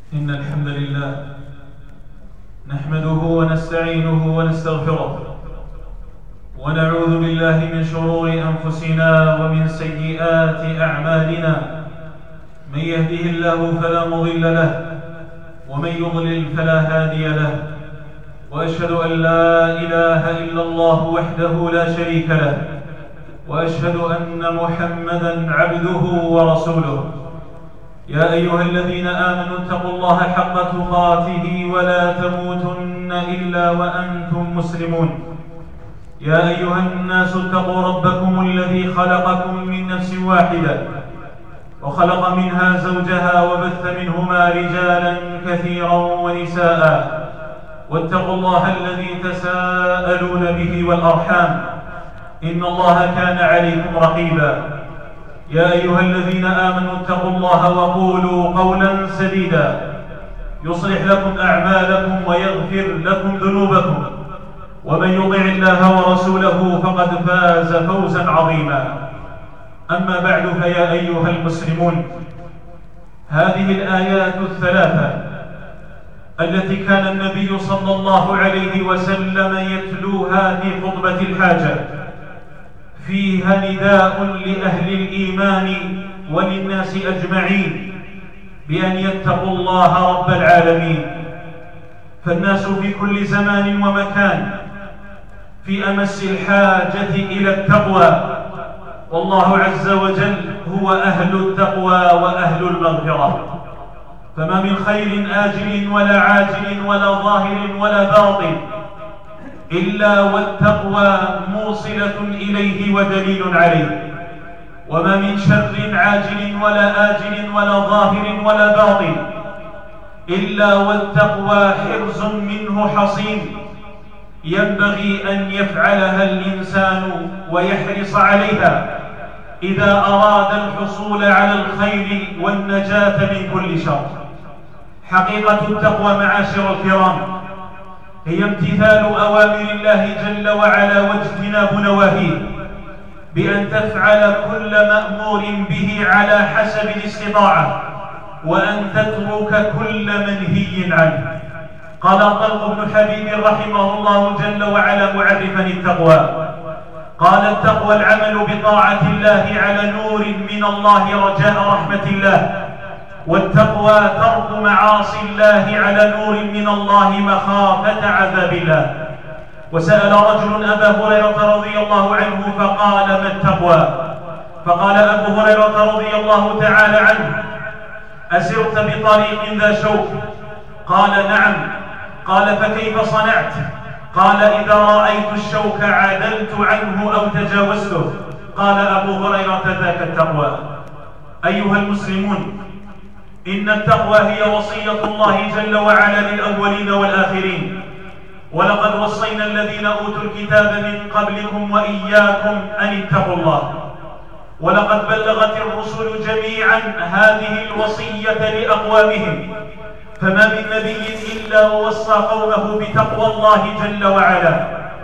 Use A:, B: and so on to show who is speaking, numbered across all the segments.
A: إن الحمد لله نحمده ونستعينه ونستغفره ونعوذ بالله من شرور أنفسنا ومن سيئات أعمالنا. من يهده الله فلا مضل له ومن يضلل فلا هادي له، وأشهد أن لا إله إلا الله وحده لا شريك له، وأشهد أن محمدًا عبده ورسوله. يا أيها الذين آمنوا اتقوا الله حق تقاته ولا تموتن إلا وأنتم مسلمون. يا أيها الناس اتقوا ربكم الذي خلقكم من نفس واحدة وخلق منها زوجها وبث منهما رجالا كثيرا ونساء، واتقوا الله الذي تساءلون به والأرحام، إن الله كان عليكم رقيبا. يا أيها الذين آمنوا اتقوا الله وقولوا قولا سديدا يصلح لكم أعمالكم ويغفر لكم ذنوبكم، ومن يطع الله ورسوله فقد فاز فوزا عظيما. أما بعد، فيا أيها المسلمون، هذه الآيات الثلاثة التي كان النبي صلى الله عليه وسلم يتلوها في خطبة الحاجة فيها نداء لأهل الإيمان وللناس أجمعين بأن يتقوا الله رب العالمين. فالناس في كل زمان ومكان في أمس الحاجة إلى التقوى، والله عز وجل هو أهل التقوى وأهل المغفرة. فما من خير آجل ولا عاجل ولا ظاهر ولا باطن إلا والتقوى موصلة إليه ودليل عليه، وما من شر عاجل ولا آجل ولا ظاهر ولا باطن إلا والتقوى حرز منه حصين ينبغي أن يفعلها الإنسان ويحرص عليها إذا أراد الحصول على الخير والنجاة من كل شر. حقيقة التقوى معاشر الكرام هي امتثال أوامر الله جل وعلا واجتناب نواهيه، بأن تفعل كل مأمور به على حسب الاستطاعة، وأن تترك كل منهي عنه. قال طلق بن حبيب رحمه الله جل وعلا معرفا التقوى، قال: التقوى العمل بطاعة الله على نور من الله رجاء رحمة الله، والتقوى ترك معاصي الله على نور من الله مخافة عذاب الله. وسأل رجل أبا هريرة رضي الله عنه فقال: ما التقوى؟ فقال أبو هريرة رضي الله تعالى عنه: أسرت بطريق ذا شوك؟ قال: نعم. قال: فكيف صنعت؟ قال: إذا رأيت الشوك عدلت عنه أو تجاوزته. قال أبو هريرة: ذاك التقوى. أيها المسلمون، إن التقوى هي وصية الله جل وعلا للأولين والآخرين، ولقد وصينا الذين أوتوا الكتاب من قبلكم وإياكم أن اتقوا الله. ولقد بلغت الرسل جميعا هذه الوصية لأقوامهم، فما من نبي إلا ووصى قومه بتقوى الله جل وعلا،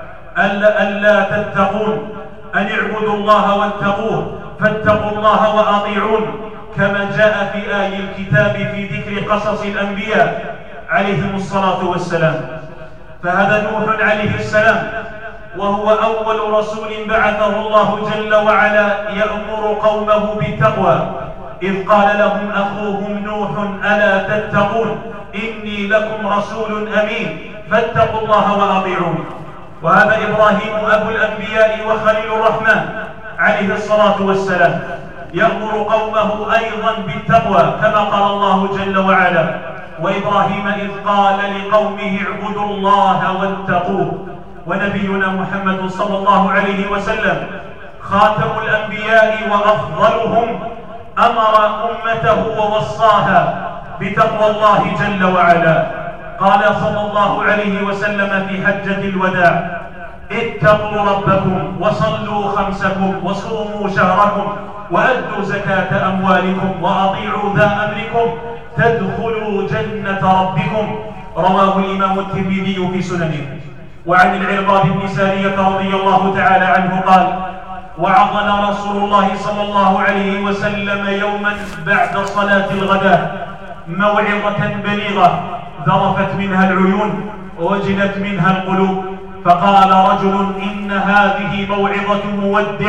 A: ألا تتقون، أن اعبدوا الله واتقوه، فاتقوا الله وأطيعون، كما جاء في آي الكتاب في ذكر قصص الأنبياء عليهم الصلاة والسلام. فهذا نوح عليه السلام، وهو أول رسول بعثه الله جل وعلا يأمر قومه بالتقوى، إذ قال لهم أخوهم نوح: ألا تتقون إني لكم رسول أمين فاتقوا الله وأطيعون. وهذا إبراهيم أبو الأنبياء وخليل الرحمن عليه الصلاة والسلام يأمر قومه أيضا بالتقوى، كما قال الله جل وعلا: وإبراهيم إذ قال لقومه اعبدوا الله واتقوه. ونبينا محمد صلى الله عليه وسلم خاتم الأنبياء وأفضلهم أمر أمته ووصاها بتقوى الله جل وعلا. قال صلى الله عليه وسلم في حجة الوداع: اتقوا ربكم وصلوا خمسكم وصوموا شهركم وأدوا زكاة أموالكم وأطيعوا ذا أمركم تدخلوا جنة ربكم. رواه الإمام الترمذي في سننه. وعن العرباض بن سارية رضي الله تعالى عنه قال: وعظنا رسول الله صلى الله عليه وسلم يوما بعد صلاة الغداء موعظة بليغة ذرفت منها العيون ووجلت منها القلوب. فقال رجل: إن هذه موعظة مودع،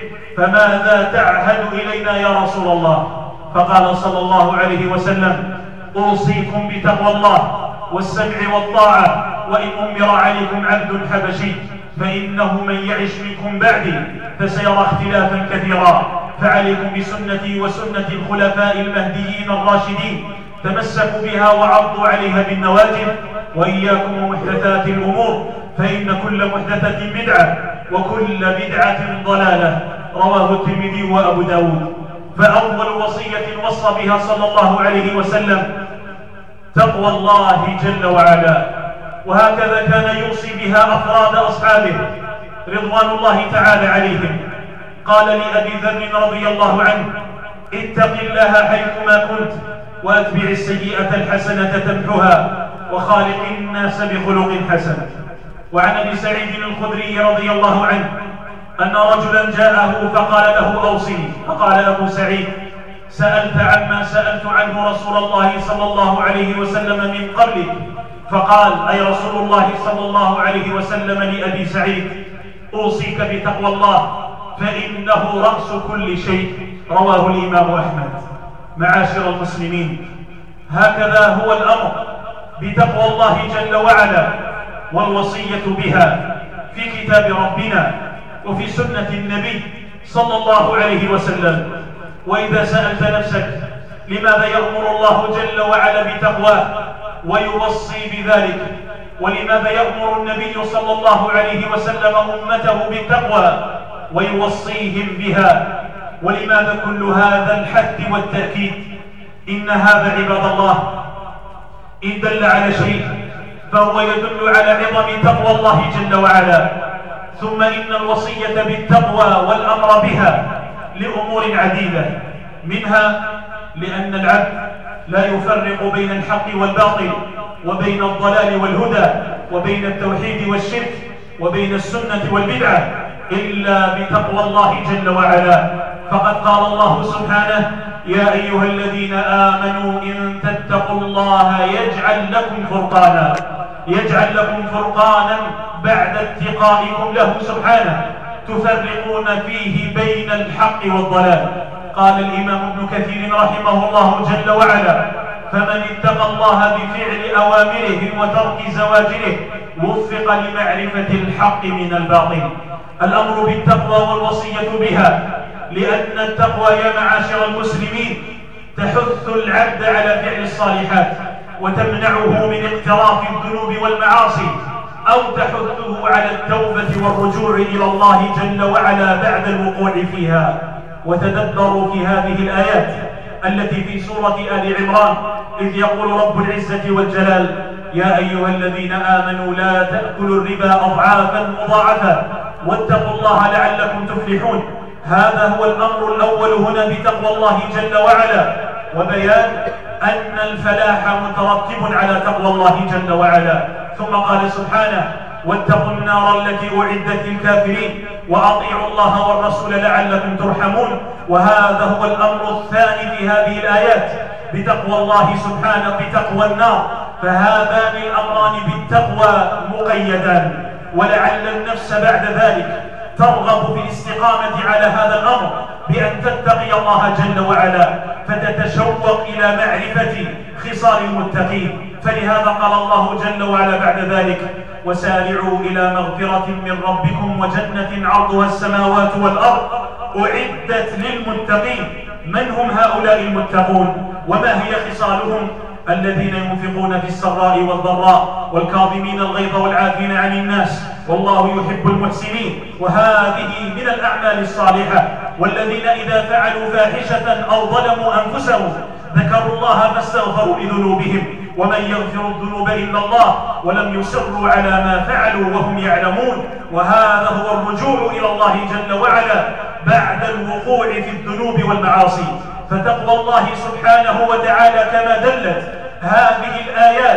A: فماذا تعهد إلينا يا رسول الله؟ فقال صلى الله عليه وسلم: أوصيكم بتقوى الله والسمع والطاعة، وإن أمر عليكم عبد حبشي فإنه من يعش منكم بعدي فسيرى اختلافا كثيرا، فعليكم بسنتي وسنة الخلفاء المهديين الراشدين، تمسكوا بها وعضوا عليها بالنواجذ، وإياكم ومحدثات الأمور، فإن كل محدثة بدعة وكل بدعة ضلالة. رواه الترمذي وأبو داود. فأول وصية وصى بها صلى الله عليه وسلم تقوى الله جل وعلا، وهكذا كان يوصي بها أفراد أصحابه رضوان الله تعالى عليهم. قال لأبي ذر رضي الله عنه: اتق الله حيثما كنت، وأتبع السيئة الحسنة تمحها، وخالق الناس بخلق حسن. وعن أبي سعيد الخدري رضي الله عنه أن رجلا جاءه فقال له: أوصني. فقال أبو سعيد: سألت عما سألت عنه رسول الله صلى الله عليه وسلم من قبلك. فقال: أي رسول الله صلى الله عليه وسلم لأبي سعيد: أوصيك بتقوى الله فإنه رأس كل شيء. رواه الإمام أحمد. معاشر المسلمين، هكذا هو الأمر بتقوى الله جل وعلا والوصية بها في كتاب ربنا وفي سنة النبي صلى الله عليه وسلم. وإذا سألت نفسك لماذا يأمر الله جل وعلا بتقواه ويوصي بذلك، ولماذا يأمر النبي صلى الله عليه وسلم أمته بالتقوى ويوصيهم بها، ولماذا كل هذا الحث والتأكيد؟ إن هذا عباد الله إن دل على شيء فهو يدل على عظم تقوى الله جل وعلا. ثم إن الوصية بالتقوى والأمر بها لأمور عديدة، منها لأن العبد لا يفرق بين الحق والباطل، وبين الضلال والهدى، وبين التوحيد والشرك، وبين السنة والبدعة إلا بتقوى الله جل وعلا. فقد قال الله سبحانه: يا أيها الذين آمنوا إن تتقوا الله يجعل لكم فرقانا بعد اتقائكم له سبحانه، تفرقون فيه بين الحق والضلال. قال الإمام ابن كثير رحمه الله جل وعلا: فمن اتقى الله بفعل أوامره وترك زواجره وفق لمعرفة الحق من الباطل. الأمر بالتقوى والوصية بها، لأن التقوى يا معاشر المسلمين تحث العبد على فعل الصالحات وتمنعه من اقتراف الذنوب والمعاصي، أو تحثه على التوبة والرجوع إلى الله جل وعلا بعد الوقوع فيها. وتدبروا في هذه الآيات التي في سورة آل عمران إذ يقول رب العزة والجلال: يا أيها الذين آمنوا لا تأكلوا الربا أضعافا مضاعفة واتقوا الله لعلكم تفلحون. هذا هو الأمر الأول هنا بتقوى الله جل وعلا، وبيان أن الفلاح مترتب على تقوى الله جل وعلا. ثم قال سبحانه: واتقوا النار التي أعدت للكافرين وأطيعوا الله والرسول لعلكم ترحمون. وهذا هو الأمر الثاني في هذه الآيات بتقوى الله سبحانه، بتقوى النار. فهذان الأمران بالتقوى مقيدان، ولعل النفس بعد ذلك ترغب في الاستقامة على هذا الأمر بأن تتقي الله جل وعلا، فتتشوق إلى معرفة خصال المتقين. فلهذا قال الله جل وعلا بعد ذلك: وسارعوا إلى مغفرة من ربكم وجنة عرضها السماوات والأرض أعدت للمتقين. من هم هؤلاء المتقون وما هي خصالهم؟ الذين ينفقون في السراء والضراء والكاظمين الغيظ والعافين عن الناس والله يحب المحسنين. وهذه من الأعمال الصالحة. والذين إذا فعلوا فاحشة أو ظلموا أنفسهم ذكروا الله فاستغفروا لذنوبهم ومن يغفر الذنوب إلا الله ولم يصروا على ما فعلوا وهم يعلمون. وهذا هو الرجوع إلى الله جل وعلا بعد الوقوع في الذنوب والمعاصي. فتقوى الله سبحانه وتعالى كما دلت هذه الآيات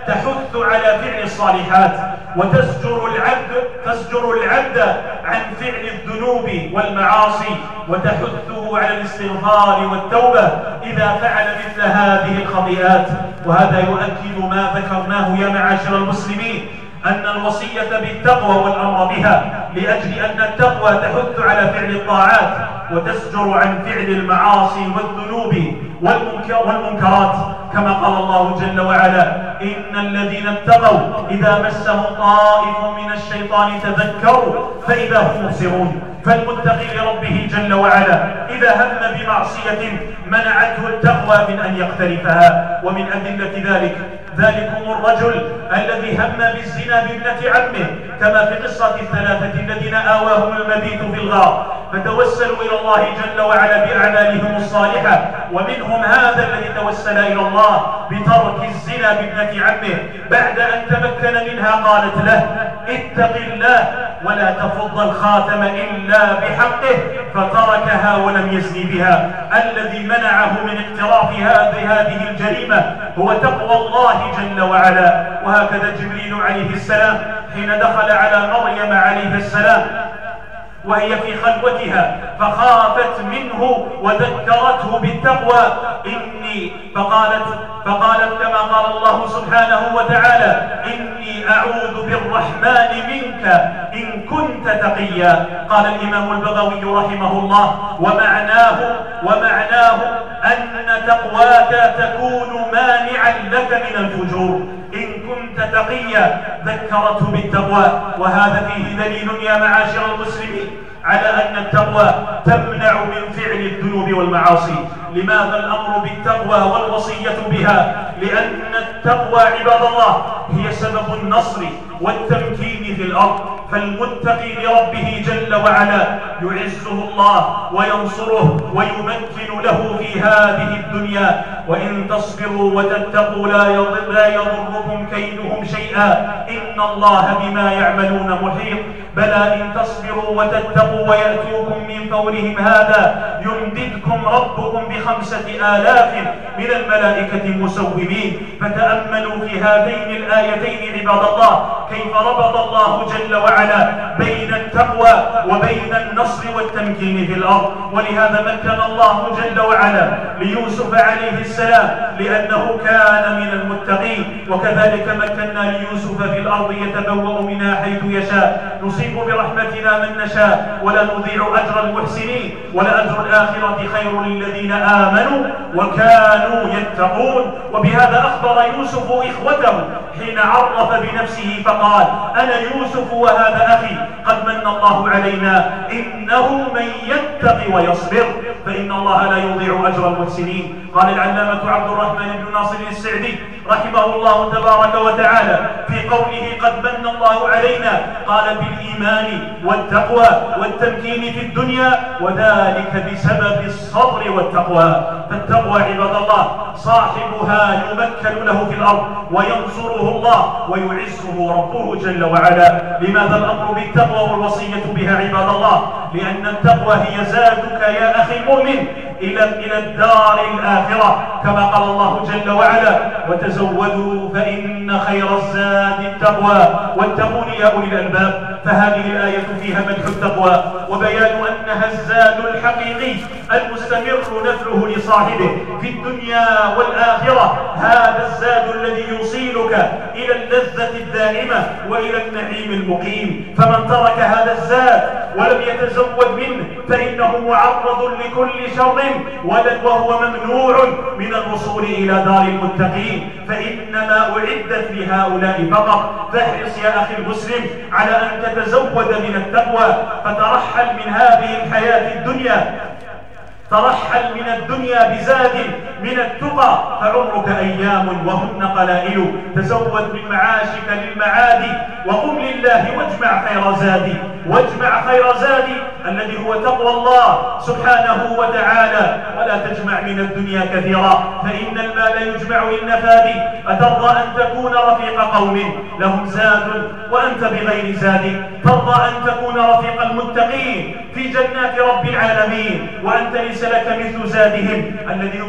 A: تحث على فعل الصالحات وتزجر العبد عن فعل الذنوب والمعاصي، وتحثه على الاستغفار والتوبة إذا فعل مثل هذه الخطيئات. وهذا يؤكد ما ذكرناه يا معاشر المسلمين، أن الوصية بالتقوى والأمر بها، لأجل أن التقوى تحث على فعل الطاعات وتزجر عن فعل المعاصي والذنوب والمنكرات، كما قال الله جل وعلا: إن الذين اتقوا إذا مسهم طائف من الشيطان تذكروا فإذا هم مبصرون. فالمتقي لربه جل وعلا إذا هم بمعصية منعته التقوى من أن يقترفها. ومن أدلة ذلكم الرجل الذي هم بالزنا بابنة عمه، كما في قصة الثلاثة الذين آواهم المبيت في الغار فتوسلوا إلى الله جل وعلا بأعمالهم الصالحة، ومنهم هذا الذي توسل إلى الله بترك الزنا بابنة عمه بعد أن تمكن منها، قالت له: اتق الله ولا تفض الخاتم إلا بحقه، فتركها ولم يزني بها. الذي منعه من اقتراف هذه الجريمة هو تقوى الله جل وعلا. وهكذا جبريل عليه السلام حين دخل على مريم عليه السلام وهي في خلوتها فخافت منه وذكرته بالتقوى فقالت كما قال الله سبحانه وتعالى: إني أعوذ بالرحمن منك إن كنت تقيا. قال الإمام البغوي رحمه الله: ومعناه أن تقواك تكون مانعا لك من الفجور إن كنت تقيا، ذكرته بالتقوى. وهذا فيه دليل يا معاشر المسلمين على أن التقوى تمنع من فعل الذنوب والمعاصي. لماذا الأمر بالتقوى والوصية بها؟ لأن التقوى عباد الله هي سبب النصر والتمكين في الأرض. فالمتقي لربه جل وعلا يعزه الله وينصره ويمكن له في هذه الدنيا. وإن تصبروا وتتقوا لا يضركم كيدهم شيئا إن الله بما يعملون محيط. بلى إن تصبروا وتتقوا ويأتوكم من فورهم هذا يمددكم ربكم ب5,000 من الملائكة مسومين. فتأملوا في هاتين الآيتين عباد الله كيف ربط الله جل وعلا بين التقوى وبين النصر والتمكين في الأرض. ولهذا مكن الله جل وعلا ليوسف عليه السلام لأنه كان من المتقين. وكذلك مكنا ليوسف في الأرض يتبوأ منها حيث يشاء، نصيب برحمتنا من نشاء ولا نضيع أجر المحسنين، ولأجر الآخرة خير للذين آمنوا وكانوا يتقون. وبهذا أخبر يوسف إخوته حين عرف بنفسه فقال: أنا يوسف وهذا أخي قد من الله علينا إنه من يتق ويصبر فإن الله لا يضيع أجر المحسنين. قال العلامة عبد الرحمن بن ناصر السعدي رحمه الله تبارك وتعالى في قوله قد من الله علينا، قال: بالإيمان والتقوى والتمكين في الدنيا، وذلك بسبب الصبر والتقوى. فالتقوى عباد الله صاحبها يمكن له في الأرض وينصره الله ويعزه ربه جل وعلا. لماذا الأمر بالتقوى والوصية بها عباد الله؟ لأن التقوى هي زادك يا أخي المؤمن إلى الدار الآخرة، كما قال الله جل وعلا: وتزودوا فإن خير الزاد التقوى واتقون يا أولي الألباب. فهذه الآية فيها مدح التقوى وبيان أنها الزاد الحقيقي المستمر نفعه لصاحبه في الدنيا والآخرة. هذا الزاد الذي يوصلك إلى اللذة الدائمة وإلى النعيم المقيم. فمن ترك هذا الزاد ولم يتزود منه فإنه معرض لكل شر وهو ممنوع من الوصول إلى دار المتقين، فإنما أعدت لهؤلاء فقط. فاحرص يا أخي المسلم على أن تتزود من التقوى، فترحل من هذه الحياة الدنيا، ترحل من الدنيا بزاد من التقى، فعمرك أيام وهن قلائل. تزود من معاشك للمعاد وقم لله واجمع خير زادي الذي هو تقوى الله سبحانه وتعالى. ولا تجمع من الدنيا كثيرا فإن المال يجمع للنفاد. أترضى أن تكون رفيق قوم لهم زاد وأنت بغير زاد؟ ترضى أن تكون رفيق المتقين في جنات رب العالمين وأنت ليس لك مثل زادهم الذي هو تقوى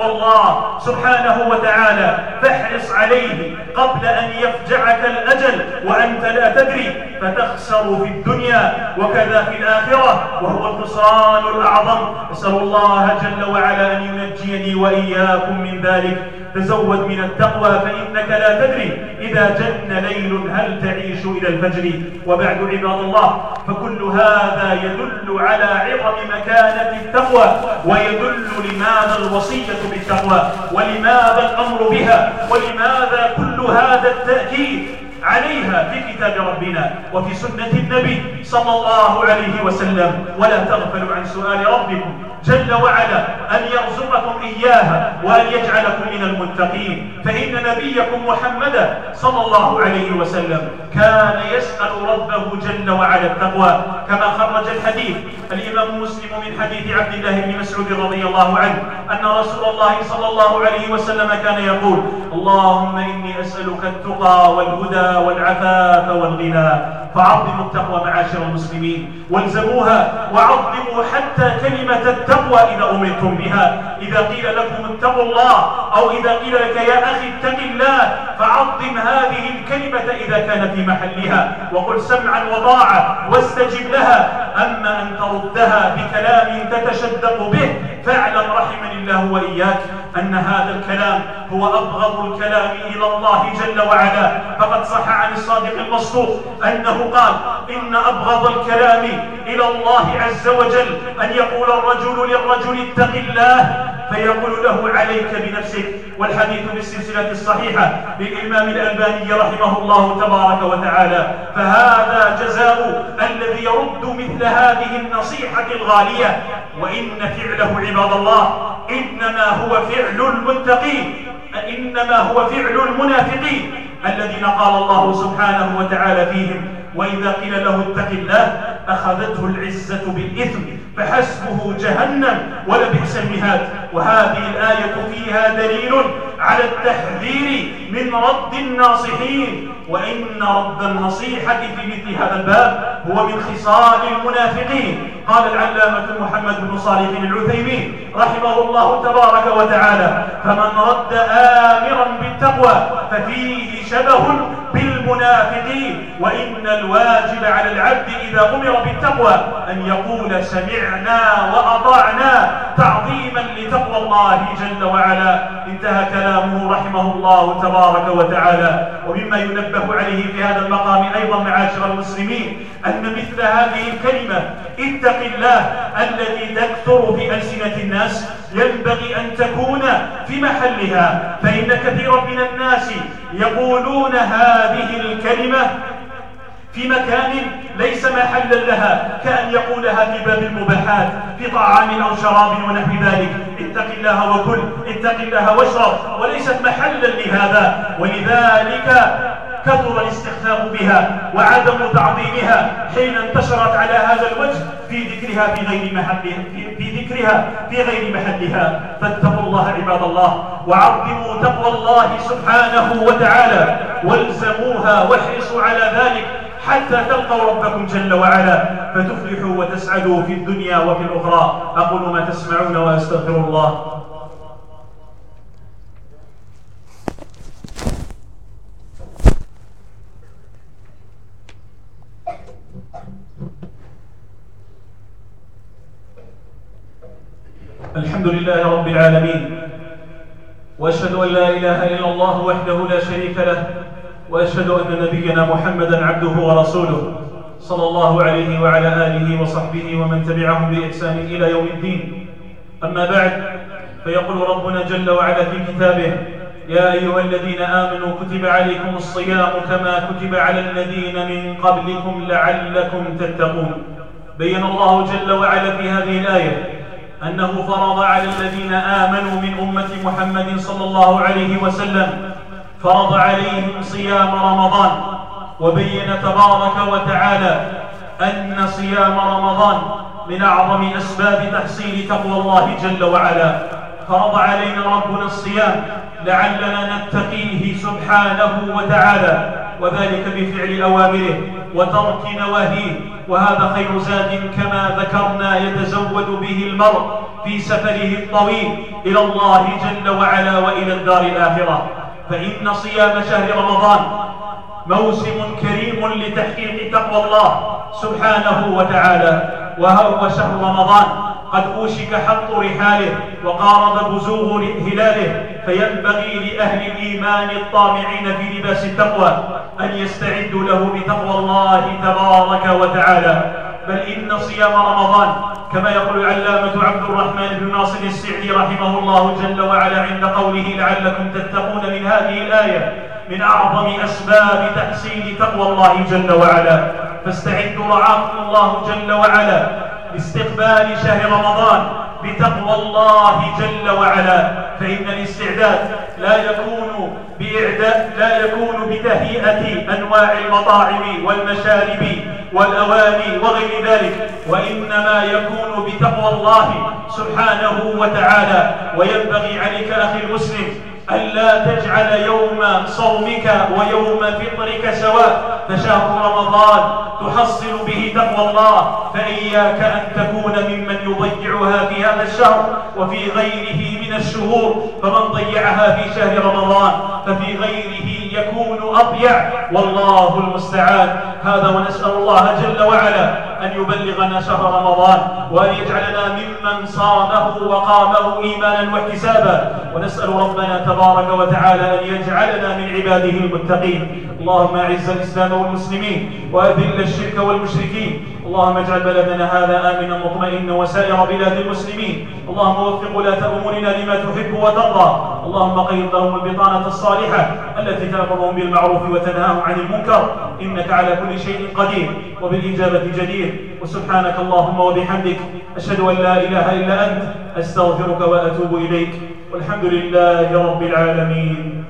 A: تقوى الله سبحانه وتعالى فاحرص عليه قبل أن يفجعك الأجل وأنت لا تدري، فتخسر في الدنيا وكذا في الآخرة، وهو الخسران الأعظم. أسأل الله جل وعلا أن ينجيني وإياكم من ذلك. تزود من التقوى فإنك لا تدري إذا جن ليل هل تعيش إلى الفجر. وبعد عباد الله، فكل هذا يدل على عظم مكانة التقوى، ويدل لماذا الوصية بالتقوى، ولماذا الأمر بها، ولماذا كل هذا التأكيد عليها في كتاب ربنا وفي سنة النبي صلى الله عليه وسلم. ولا تغفلوا عن سؤال ربكم جل وعلا أن يرزقكم إياها وأن يجعلكم من المتقين، فإن نبيكم محمدا صلى الله عليه وسلم كان يسأل ربه جل وعلا التقوى، كما خرج الحديث الإمام مسلم من حديث عبد الله بن مسعود رضي الله عنه أن رسول الله صلى الله عليه وسلم كان يقول: اللهم إني أسألك التقى والهدى والعفاف والغنى. فعظموا التقوى معاشر المسلمين، والزموها وعظموا حتى كلمة التقوى إذا أمرتم بها. إذا قيل لكم اتقوا الله، أو إذا قيل لك يا أخي اتق الله، فعظم هذه الكلمة إذا كان في محلها، وقل سمعا وطاعة واستجب لها. أما أن تردها بكلام تتشدق به، فاعلم رحمني الله وإياك أن هذا الكلام هو أبغض الكلام إلى الله جل وعلا. فقد صح عن الصادق المصدوق أنه قال: إن أبغض الكلام إلى الله عز وجل أن يقول الرجل للرجل اتق الله، فيقول له عليك بنفسك. والحديث بالسلسلة الصحيحة للإمام الألباني رحمه الله تبارك وتعالى. فهذا جزاء الذي يرد مثل هذه النصيحة الغالية. وإن فعله عباد الله إنما هو فعل المتقين، إنما هو فعل المنافقين الذين قال الله سبحانه وتعالى فيهم: وإذا قيل له اتق الله أخذته العزة بالإثم فحسبه جهنم ولبئس المهاد. وهذه الآية فيها دليل على التحذير من رد الناصحين، وإن رد النصيحة في مثل هذا الباب هو من خصال المنافقين. قال العلامة محمد بن صالح العثيمين رحمه الله تبارك وتعالى: فمن رد آمرا بالتقوى ففيه شبه بالمنافقين. وإن الواجب على العبد إذا أمر بالتقوى أن يقول سمعنا وأطعنا تعظيما لتقوى الله جل وعلا. انتهى كلامه رحمه الله تبارك وتعالى. ومما ينبه عليه في هذا المقام أيضا معاشر المسلمين أن مثل هذه الكلمة اتق الله التي تكثر في ألسنة الناس ينبغي أن تكون في محلها، فإن كثيرا من الناس يقولون هذه الكلمة في مكان ليس محلا لها، كأن يقولها في باب المباحات في طعام أو شراب ونحو ذلك: اتق الله وكل، اتق الله واشرب، وليست محلا لهذا. ولذلك كثر الاستخفاف بها وعدم تعظيمها حين انتشرت على هذا الوجه في ذكرها في غير محلها. فاتقوا الله عباد الله، وعظموا تقوى الله سبحانه وتعالى، والزموها واحرصوا على ذلك حتى تلقوا ربكم جل وعلا فتفلحوا وتسعدوا في الدنيا وفي الأخرى. أقول ما تسمعون وأستغفر الله. الحمد لله رب العالمين، وأشهد أن لا إله إلا الله وحده لا شريك له، وأشهد أن نبينا محمدا عبده ورسوله صلى الله عليه وعلى آله وصحبه ومن تبعهم بإحسان إلى يوم الدين. أما بعد، فيقول ربنا جل وعلا في كتابه: يا أيها الذين آمنوا كتب عليكم الصيام كما كتب على الذين من قبلكم لعلكم تتقون. بين الله جل وعلا في هذه الآية أنه فرض على الذين آمنوا من أمة محمد صلى الله عليه وسلم، فرض عليهم صيام رمضان. وبين تبارك وتعالى أن صيام رمضان من أعظم أسباب تحصيل تقوى الله جل وعلا. فرض علينا ربنا الصيام لعلنا نتقيه سبحانه وتعالى. وذلك بفعل أوامره وترك نواهيه، وهذا خير زاد كما ذكرنا يتزود به المرء في سفره الطويل إلى الله جل وعلا وإلى الدار الآخرة. فإن صيام شهر رمضان موسم كريم لتحقيق تقوى الله سبحانه وتعالى، وهو شهر رمضان قد أوشك حط رحاله وقارب بزوغ هلاله، فينبغي لأهل الإيمان الطامعين في لباس التقوى أن يستعدوا له بتقوى الله تبارك وتعالى. بل إن صيام رمضان كما يقول العلامة عبد الرحمن بن ناصر السعدي رحمه الله جل وعلا عند قوله لعلكم تتقون من هذه الآية من أعظم أسباب تحصيل تقوى الله جل وعلا. فاستعدوا رعاكم الله جل وعلا لاستقبال شهر رمضان بتقوى الله جل وعلا، فإن الاستعداد لا يكون بتهيئة أنواع المطاعم والمشارب والأواني وغير ذلك، وإنما يكون بتقوى الله سبحانه وتعالى. وينبغي عليك أخي المسلم ألا تجعل يوم صومك ويوم فطرك سواء، فشهر رمضان تحصل به تقوى الله، فإياك أن تكون ممن يضيعها في هذا الشهر وفي غيره من الشهور، فمن ضيعها في شهر رمضان ففي غيره يكون أضيع، والله المستعان. هذا ونسأل الله جل وعلا أن يبلغنا شهر رمضان وأن يجعلنا ممن صامه وقامه إيمانا واحتسابا، ونسأل ربنا تبارك وتعالى أن يجعلنا من عباده المتقين. اللهم أعز الإسلام والمسلمين وأذل الشرك والمشركين. اللهم اجعل بلدنا هذا آمنا مطمئنا وسائر بلاد المسلمين. اللهم وفق ولاة أمورنا لما تحب وترضى. اللهم قيض لهم البطانة الصالحة التي تأمرهم بالمعروف وتنهاهم عن المنكر، إنك على كل شيء قدير وبالإجابة جدير. وسبحانك اللهم وبحمدك أشهد أن لا إله إلا أنت أستغفرك وأتوب إليك، والحمد لله رب العالمين.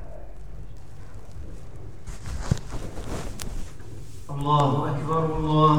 B: الله أكبر الله